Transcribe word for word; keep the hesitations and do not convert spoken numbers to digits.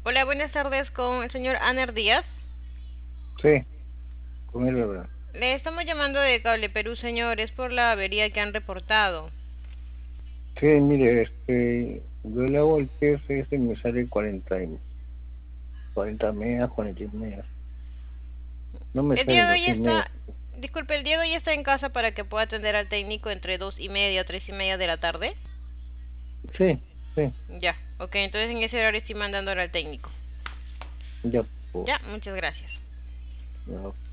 Hola, buenas tardes con el señor Aner Díaz. Sí, con él, ¿verdad? Le estamos llamando de Cable Perú, señor, es por la avería que han reportado. Sí, mire, este, yo le hago el T S S y me sale cuarenta y- cuarenta megas, cuarenta y megas. No me El sale día de los hoy cien megas. está, disculpe, el día de hoy está en casa para que pueda atender al técnico entre dos y media, tres y media de la tarde. Sí, sí, Ya, ok, entonces en ese horario estoy mandándole al técnico. ya, pues, Ya, muchas gracias. ya.